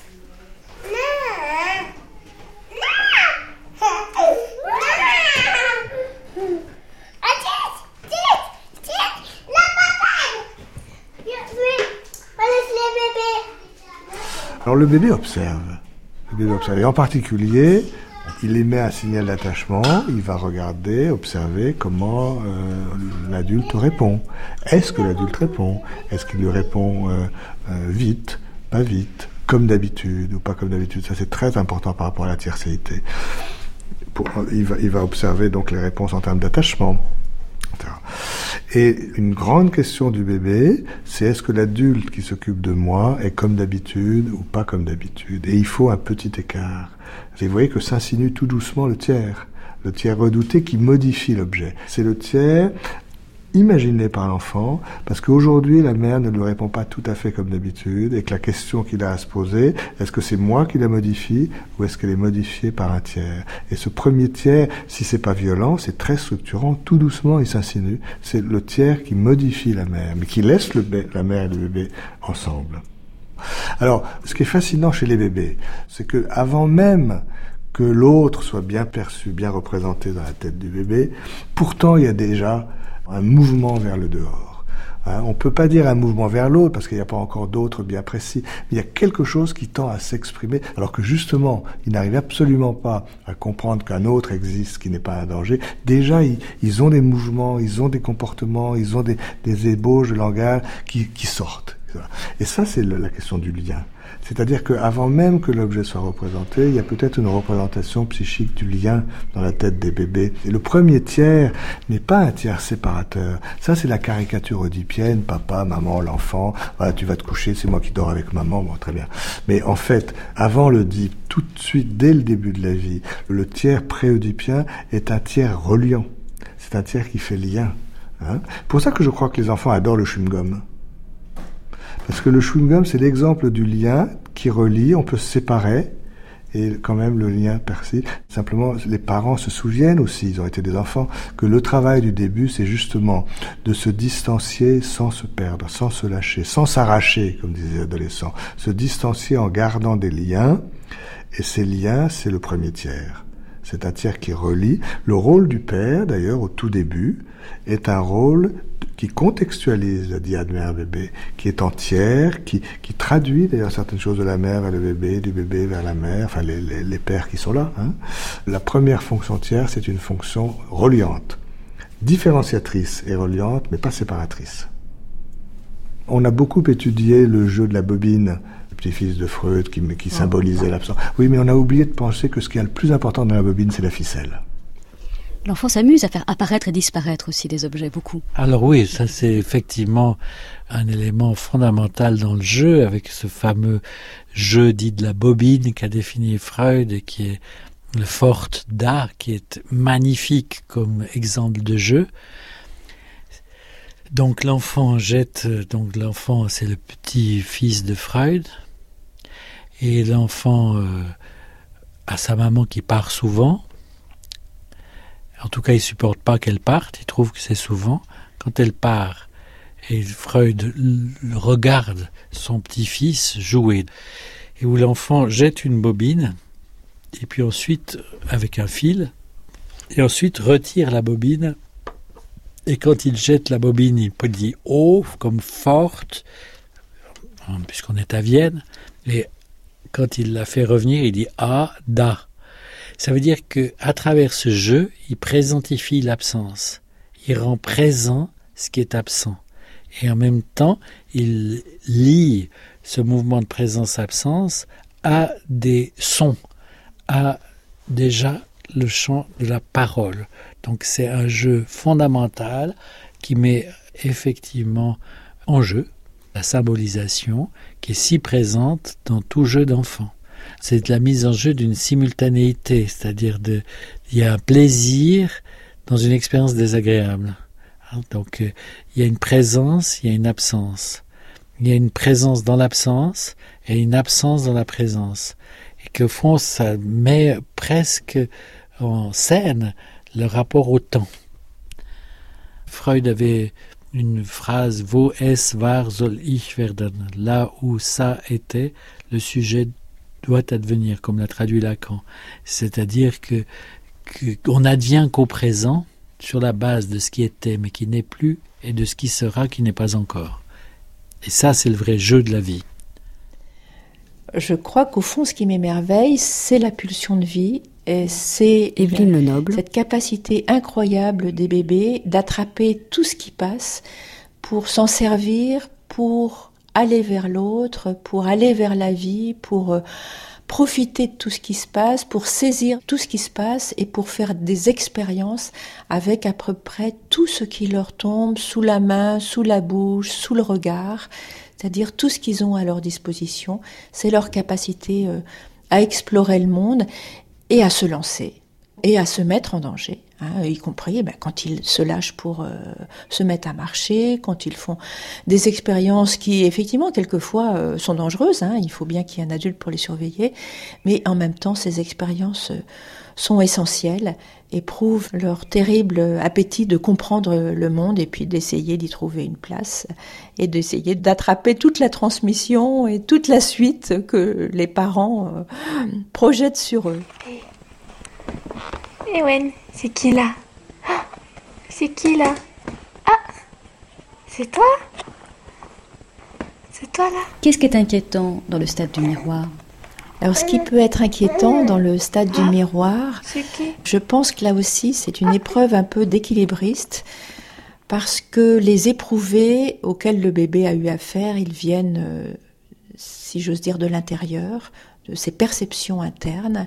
Alors le bébé observe. Le bébé observe. Et en particulier, il émet un signal d'attachement, il va regarder, observer comment euh, l'adulte répond. Est-ce que l'adulte répond? Est-ce qu'il lui répond euh, euh, vite, pas vite, comme d'habitude ou pas comme d'habitude? Ça, c'est très important par rapport à la tiercéité. Pour, il, va, il va observer donc les réponses en termes d'attachement. Et une grande question du bébé, c'est est-ce que l'adulte qui s'occupe de moi est comme d'habitude ou pas comme d'habitude? Et il faut un petit écart. Et vous voyez que s'insinue tout doucement le tiers, le tiers redouté qui modifie l'objet. C'est le tiers imaginé par l'enfant, parce qu'aujourd'hui la mère ne lui répond pas tout à fait comme d'habitude, et que la question qu'il a à se poser, est-ce que c'est moi qui la modifie, ou est-ce qu'elle est modifiée par un tiers? Et ce premier tiers, si c'est pas violent, c'est très structurant, tout doucement il s'insinue, c'est le tiers qui modifie la mère, mais qui laisse le bé- la mère et le bébé ensemble. Alors, ce qui est fascinant chez les bébés, c'est que avant même que l'autre soit bien perçu, bien représenté dans la tête du bébé. Pourtant, il y a déjà un mouvement vers le dehors. Hein, on peut pas dire un mouvement vers l'autre parce qu'il n'y a pas encore d'autre bien précis. Mais il y a quelque chose qui tend à s'exprimer, alors que justement, ils n'arrivent absolument pas à comprendre qu'un autre existe, qui n'est pas un danger. Déjà, ils, ils ont des mouvements, ils ont des comportements, ils ont des, des ébauches de langage qui, qui sortent. Et ça, c'est le, la question du lien. C'est-à-dire qu'avant même que l'objet soit représenté, il y a peut-être une représentation psychique du lien dans la tête des bébés. Et le premier tiers n'est pas un tiers séparateur. Ça, c'est la caricature oedipienne, papa, maman, l'enfant, voilà, tu vas te coucher, c'est moi qui dors avec maman, bon, très bien. Mais en fait, avant l'Oedipe, tout de suite, dès le début de la vie, le tiers pré-oedipien est un tiers reliant. C'est un tiers qui fait lien. Hein. Pour ça que je crois que les enfants adorent le chewing-gum. Parce que le chewing-gum, c'est l'exemple du lien qui relie, on peut se séparer, et quand même le lien persiste. Simplement, les parents se souviennent aussi, ils ont été des enfants, que le travail du début, c'est justement de se distancier sans se perdre, sans se lâcher, sans s'arracher, comme disaient les adolescents. Se distancier en gardant des liens, et ces liens, c'est le premier tiers. C'est un tiers qui relie. Le rôle du père, d'ailleurs, au tout début, est un rôle qui contextualise la diade mère-bébé, qui est entière, qui, qui traduit d'ailleurs certaines choses de la mère vers le bébé, du bébé vers la mère, enfin les, les, les pères qui sont là. Hein. La première fonction tiers, c'est une fonction reliante, différenciatrice et reliante, mais pas séparatrice. On a beaucoup étudié le jeu de la bobine, le petit-fils de Freud qui, qui symbolisait l'absence. Oui, mais on a oublié de penser que ce qui est le plus important dans la bobine, c'est la ficelle. L'enfant s'amuse à faire apparaître et disparaître aussi des objets, beaucoup. Alors oui, ça c'est effectivement un élément fondamental dans le jeu, avec ce fameux jeu dit de la bobine qu'a défini Freud et qui est le Forte d'A, qui est magnifique comme exemple de jeu. Donc l'enfant jette, donc l'enfant c'est le petit-fils de Freud, et l'enfant euh, a sa maman qui part souvent. En tout cas, il ne supporte pas qu'elle parte, il trouve que c'est souvent. Quand elle part, et Freud regarde son petit-fils jouer, et où l'enfant jette une bobine, et puis ensuite, avec un fil, et ensuite retire la bobine, et quand il jette la bobine, il peut dire « haut » comme « forte », puisqu'on est à Vienne, et quand il la fait revenir, il dit « a », « da ». Ça veut dire qu'à travers ce jeu, il présentifie l'absence. Il rend présent ce qui est absent. Et en même temps, il lie ce mouvement de présence-absence à des sons, à déjà le chant de la parole. Donc c'est un jeu fondamental qui met effectivement en jeu la symbolisation qui est si présente dans tout jeu d'enfant. C'est la mise en jeu d'une simultanéité, c'est-à-dire de, il y a un plaisir dans une expérience désagréable. Donc euh, il y a une présence, il y a une absence. Il y a une présence dans l'absence et une absence dans la présence. Et qu'au fond, ça met presque en scène le rapport au temps. Freud avait une phrase « Wo es war, soll ich werden » là où ça était, le sujet doit advenir, comme l'a traduit Lacan. C'est-à-dire que, que qu'on n'advient qu'au présent sur la base de ce qui était, mais qui n'est plus, et de ce qui sera, qui n'est pas encore. Et ça, c'est le vrai jeu de la vie. Je crois qu'au fond, ce qui m'émerveille, c'est la pulsion de vie, et c'est Évelyne Lenoble. Cette capacité incroyable des bébés d'attraper tout ce qui passe pour s'en servir, pour aller vers l'autre, pour aller vers la vie, pour euh, profiter de tout ce qui se passe, pour saisir tout ce qui se passe et pour faire des expériences avec à peu près tout ce qui leur tombe sous la main, sous la bouche, sous le regard, c'est-à-dire tout ce qu'ils ont à leur disposition. C'est leur capacité euh, à explorer le monde et à se lancer et à se mettre en danger. Hein, y compris eh ben, quand ils se lâchent pour euh, se mettre à marcher, quand ils font des expériences qui, effectivement, quelquefois euh, sont dangereuses. Hein, il faut bien qu'il y ait un adulte pour les surveiller. Mais en même temps, ces expériences euh, sont essentielles et prouvent leur terrible appétit de comprendre le monde et puis d'essayer d'y trouver une place et d'essayer d'attraper toute la transmission et toute la suite que les parents euh, projettent sur eux. Ewen, c'est qui là? Oh, c'est qui là? Ah, c'est toi? C'est toi là? Qu'est-ce qui est inquiétant dans le stade du miroir? Alors, ce qui peut être inquiétant dans le stade du miroir, C'est qui? je pense que là aussi, c'est une épreuve un peu d'équilibriste, parce que les éprouvés auxquels le bébé a eu affaire, ils viennent, euh, si j'ose dire, de l'intérieur, de ses perceptions internes.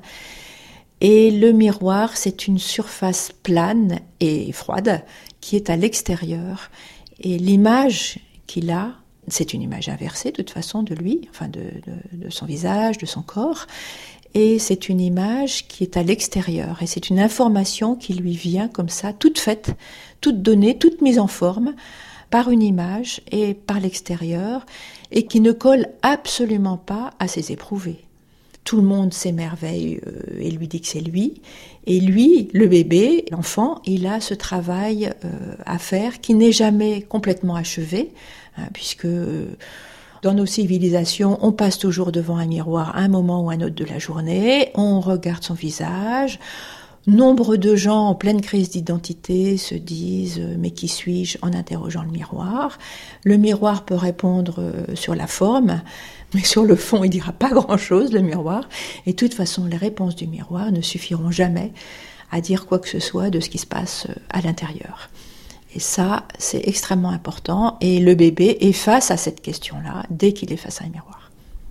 Et le miroir, c'est une surface plane et froide qui est à l'extérieur. Et l'image qu'il a, c'est une image inversée de toute façon de lui, enfin de, de, de son visage, de son corps. Et c'est une image qui est à l'extérieur. Et c'est une information qui lui vient comme ça, toute faite, toute donnée, toute mise en forme par une image et par l'extérieur, et qui ne colle absolument pas à ses éprouvés. Tout le monde s'émerveille euh, et lui dit que c'est lui. Et lui, le bébé, l'enfant, il a ce travail euh, à faire qui n'est jamais complètement achevé, hein, puisque euh, dans nos civilisations, on passe toujours devant un miroir à un moment ou un autre de la journée, on regarde son visage. Nombre de gens en pleine crise d'identité se disent « mais qui suis-je » en interrogeant le miroir. Le miroir peut répondre euh, sur la forme, mais sur le fond, il dira pas grand-chose, le miroir. Et de toute façon, les réponses du miroir ne suffiront jamais à dire quoi que ce soit de ce qui se passe à l'intérieur. Et ça, c'est extrêmement important. Et le bébé est face à cette question-là dès qu'il est face à un miroir.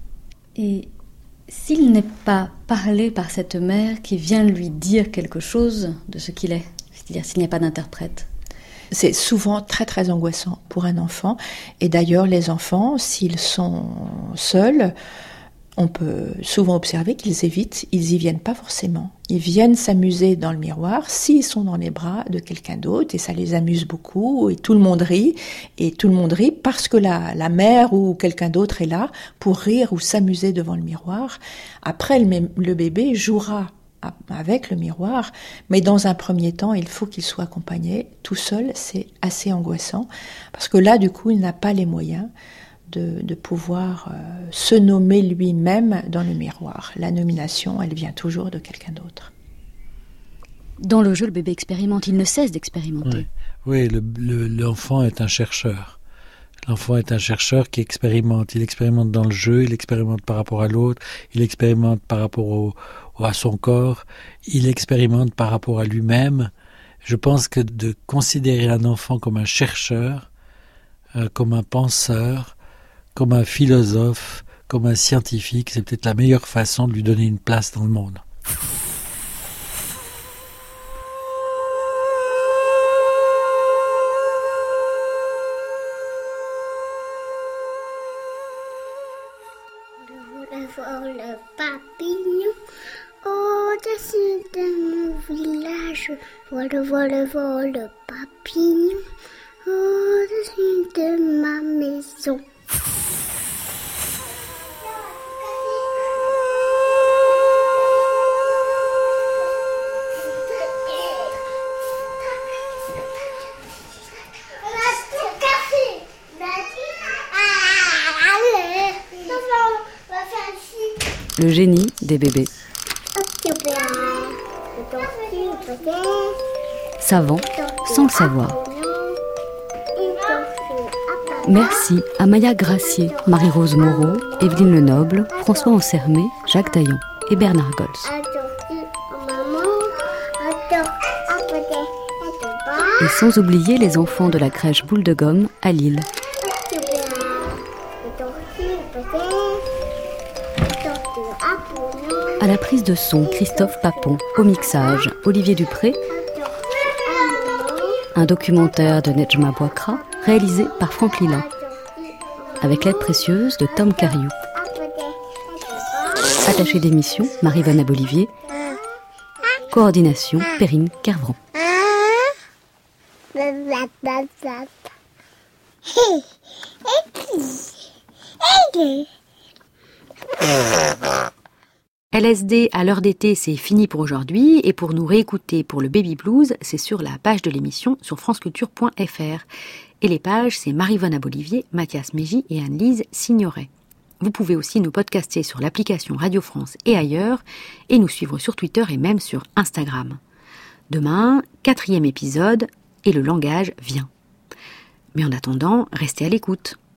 Et s'il n'est pas parlé par cette mère qui vient lui dire quelque chose de ce qu'il est, c'est-à-dire s'il n'y a pas d'interprète? C'est souvent très très angoissant pour un enfant. Et d'ailleurs, les enfants, s'ils sont seuls, on peut souvent observer qu'ils évitent, ils y viennent pas forcément. Ils viennent s'amuser dans le miroir s'ils sont dans les bras de quelqu'un d'autre, et ça les amuse beaucoup, et tout le monde rit, et tout le monde rit parce que la, la mère ou quelqu'un d'autre est là pour rire ou s'amuser devant le miroir. Après, le, le bébé jouera avec le miroir, mais dans un premier temps, il faut qu'il soit accompagné. Tout seul, c'est assez angoissant, parce que là, du coup, il n'a pas les moyens de, de pouvoir euh, se nommer lui-même dans le miroir. La nomination, elle vient toujours de quelqu'un d'autre. Dans le jeu, le bébé expérimente, il ne cesse d'expérimenter. Oui, oui le, le, l'enfant est un chercheur. L'enfant est un chercheur qui expérimente. Il expérimente dans le jeu, il expérimente par rapport à l'autre, il expérimente par rapport au, à son corps, il expérimente par rapport à lui-même. Je pense que de considérer un enfant comme un chercheur, euh, comme un penseur, comme un philosophe, comme un scientifique, c'est peut-être la meilleure façon de lui donner une place dans le monde. Je vois le papillon au-dessus de mon village. Vole, vole, vole, papillon au-dessus de ma maison. Le génie des bébés. Savant sans le savoir. Merci à Maya Gracier, Marie-Rose Moreau, Evelyne Lenoble, François Ansermé, Jacques Daillon et Bernard Gols. Et sans oublier les enfants de la crèche Boule de Gomme à Lille. À la prise de son, Christophe Papon. Au mixage, Olivier Dupré. Un documentaire de Nejma Bouakra, réalisé par Franck Lila. Avec l'aide précieuse de Tom Cariou. Attachée d'émission, Marie-Vanna Bolivier. Coordination, Perrine Kervran. L S D à l'heure d'été, c'est fini pour aujourd'hui, et pour nous réécouter pour le Baby Blues, c'est sur la page de l'émission sur franceculture point f r. Et les pages, c'est Marie-Vanna Bolivier, Mathias Mégy et Anne-Lise Signoret. Vous pouvez aussi nous podcaster sur l'application Radio France et ailleurs, et nous suivre sur Twitter et même sur Instagram. Demain, quatrième épisode, et le langage vient. Mais en attendant, restez à l'écoute.